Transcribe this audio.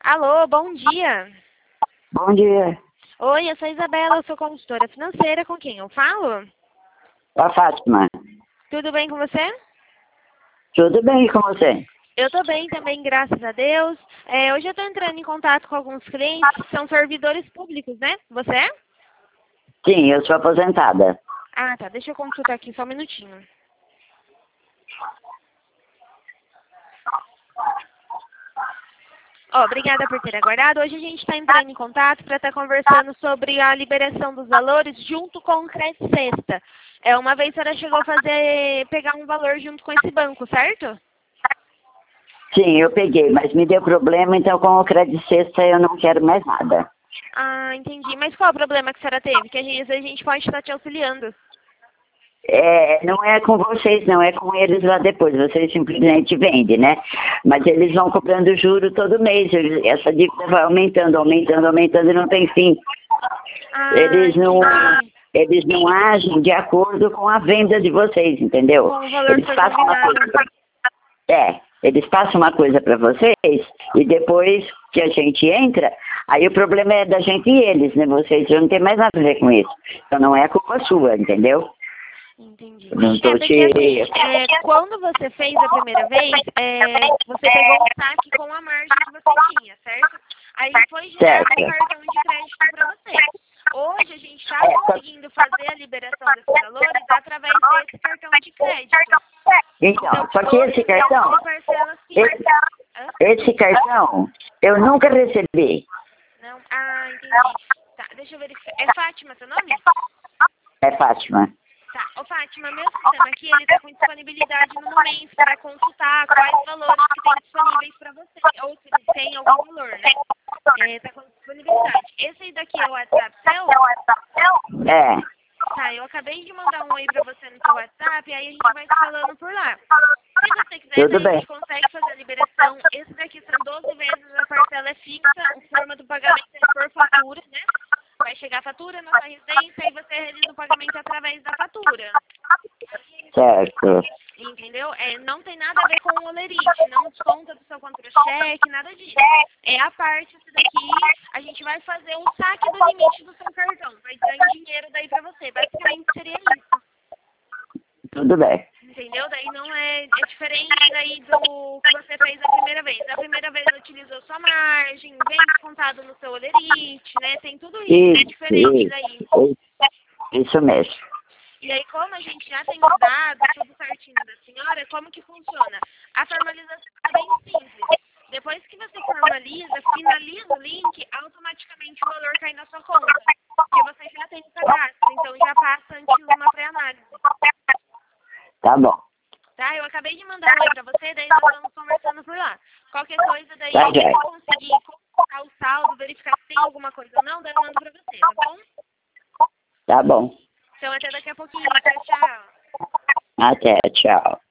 Alô, bom dia. Bom dia. Oi, eu sou a Isabela, eu sou consultora financeira. Com quem eu falo? A Fátima. Tudo bem com você? Tudo bem com você? Eu tô bem também, graças a Deus. Hoje eu tô entrando em contato com alguns clientes que são servidores públicos, né? Você é? Sim, eu sou aposentada. Ah, tá. Deixa eu consultar aqui só um minutinho. Ó, obrigada por ter aguardado. Hoje a gente está entrando em contato para estar conversando sobre a liberação dos valores junto com o Crédito Sexta. Uma vez a senhora chegou a pegar um valor junto com esse banco, certo? Sim, eu peguei, mas me deu problema, então com o crédito sexta eu não quero mais nada. Ah, entendi. Mas qual é o problema que a senhora teve? Que às vezes a gente pode estar te auxiliando. Não é com vocês, não, é com eles lá depois. Vocês simplesmente vendem, né? Mas eles vão cobrando juro todo mês. Essa dívida vai aumentando, aumentando, aumentando e não tem fim. Ah, Eles não, entendi. eles não agem de acordo com a venda de vocês, entendeu? Com o valor Eles foi passam uma combinado. coisa, eles passam uma coisa para vocês e depois que a gente entra, aí o problema é da gente e eles, né? Vocês não tem mais nada a ver com isso. Então não é culpa sua, entendeu? Entendi. Não É tô porque assim, te... quando você fez a primeira vez, você pegou um saque com a margem que você tinha, certo? Aí foi gerado Certo. um cartão de crédito para você. Hoje a gente está conseguindo fazer a liberação desses valores através desse cartão de crédito. Então, só que hoje esse cartão, tem parcelas simples. Hã? esse cartão, eu nunca recebi. Não? Ah, entendi. Tá, deixa eu verificar. É Fátima seu nome? É Fátima. Tá. Ô, Fátima, meu sistema aqui, ele tá com disponibilidade no momento para consultar quais valores que tem disponíveis para você. Ou se tem algum valor, né? Tá com disponibilidade. Esse aí daqui é o WhatsApp seu? É, Tá, eu acabei de mandar um oi pra você no seu WhatsApp, aí a gente vai se falando por lá. Se você quiser, tudo daí a bem. gente consegue fazer a liberação. Esse daqui são 12 vezes, a parcela é fixa, a forma do pagamento é por fatura, né? Vai chegar a fatura na sua residência e você realiza o pagamento através da fatura. Certo. Entendeu? Não tem nada a ver com o olerite, não desconta do seu contra-cheque, nada disso. É a parte esse daqui, a gente vai fazer o saque do limite do seu cartão, vai dar em dinheiro daí pra você. Basicamente seria isso. Tudo bem. Entendeu? Daí não é diferente daí do que você fez a primeira vez. A primeira vez utilizou sua margem, vem descontado no seu olerite, né? Tem tudo isso, é diferente daí. Isso mesmo. E aí, como a gente já tem os dados, tudo certinho da senhora, como que funciona? A formalização é bem simples. Depois que você formaliza, finaliza o link, automaticamente o valor cai na sua conta. Porque você já tem o cadastro, então já passa ante uma pré-análise. Tá bom. Tá? Eu acabei de mandar um oi pra você, daí nós vamos conversando por lá. Qualquer coisa, daí Tá, se eu já. conseguir colocar o saldo, verificar se tem alguma coisa ou não, daí eu mando pra você, tá bom? Tá bom. Então até daqui a pouquinho. Tchau, tchau. Até, tchau.